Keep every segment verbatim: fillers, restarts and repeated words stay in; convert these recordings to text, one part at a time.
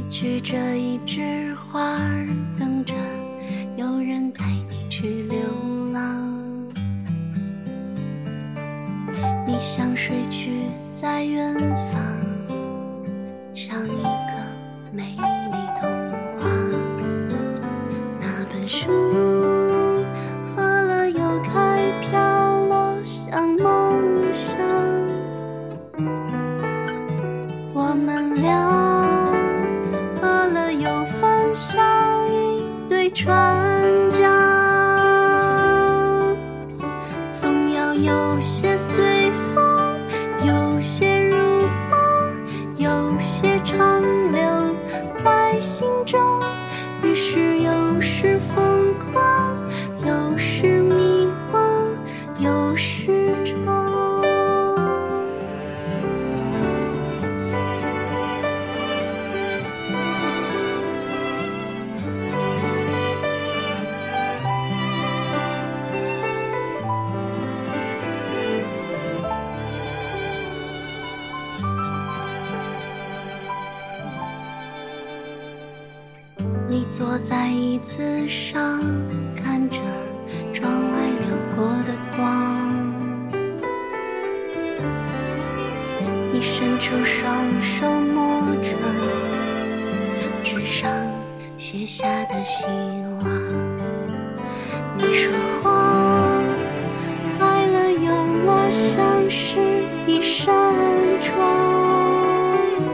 举着一枝花儿，等着有人带你去流浪。你像睡去在远方，像一个美丽童话。那本书喝了又开，飘落像梦想。我们俩喝了又分享一对船桨，总要有些随风，有些如梦，有些长留在心中。于是有时疯狂，有时迷惘，有时愁。你坐在椅子上，看着窗外流过的光。你伸出双手摸着纸上写下的希望。你说花开了又落，像是一扇窗。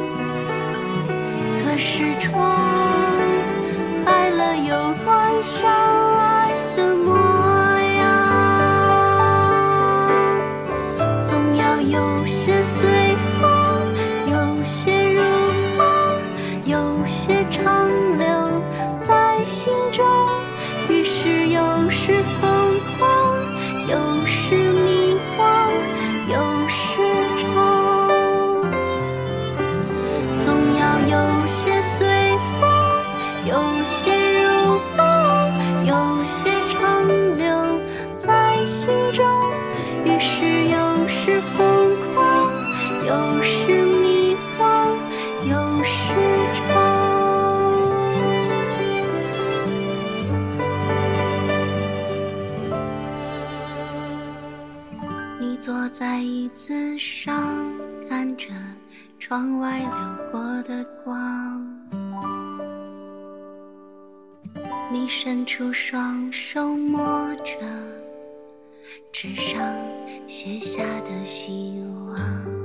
可是窗开了又关上，爱的模样。总要有些随风，有些如梦，有些长留在心中。于是有时疯狂，有时迷惘，有时愁。总要有些随风，有些如梦，有些长留在心中。于是有时疯狂，有时迷惘，有时愁。你坐在椅子上，看着窗外流过的光。你伸出双手摸着纸上写下的希望。